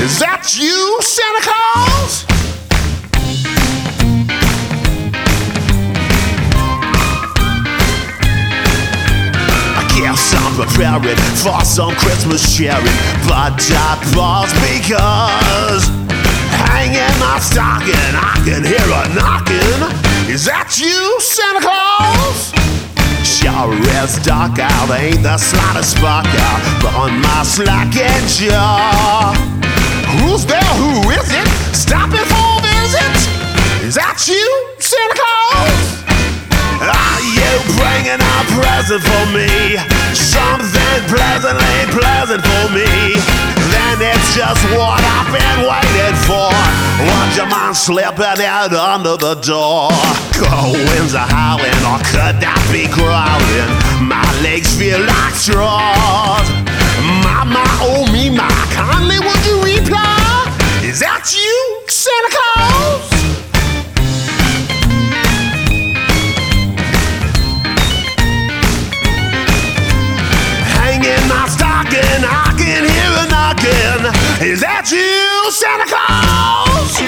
Is that you, Santa Claus? I guess I'm preparing for some Christmas sharing, but I pause because hanging my stocking, I can hear a knocking. Is that you, Santa Claus? Sure is dark out, ain't the slightest spark out on my slacking jaw. Who's there? Who is it? Stopping for a visit? Is that you, Santa Claus? Are you bringing a present for me? Something pleasantly pleasant for me? Then it's just what I've been waiting for. Would you mind slipping out under the door? Cold winds are howling, or could that be growling? My legs feel like straws. My, oh me, my, kindly would you reply? Is that you, Santa Claus? Hanging my stocking, I can hear a knocking. Is that you, Santa Claus?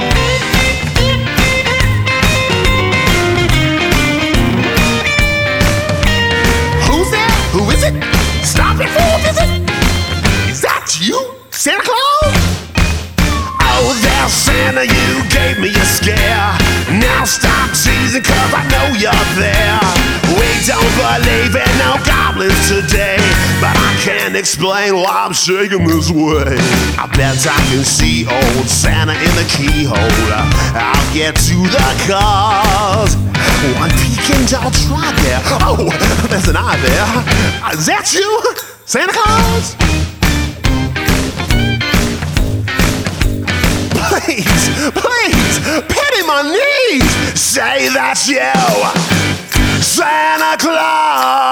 Who's there? Who is it? Stopping for a visit? Is that you, Santa Claus? Oh, there, Santa, you gave me a scare. Now stop teasing, cause I know you're there. We don't believe in no goblins today, but I can't explain why I'm shaking this way. I bet I can see old Santa in the keyhole. I'll get to the cars. One peek and I'll try there. Oh, there's an eye there. Is that you, Santa Claus? Please, please, pity my knees. Say that's you, Santa Claus.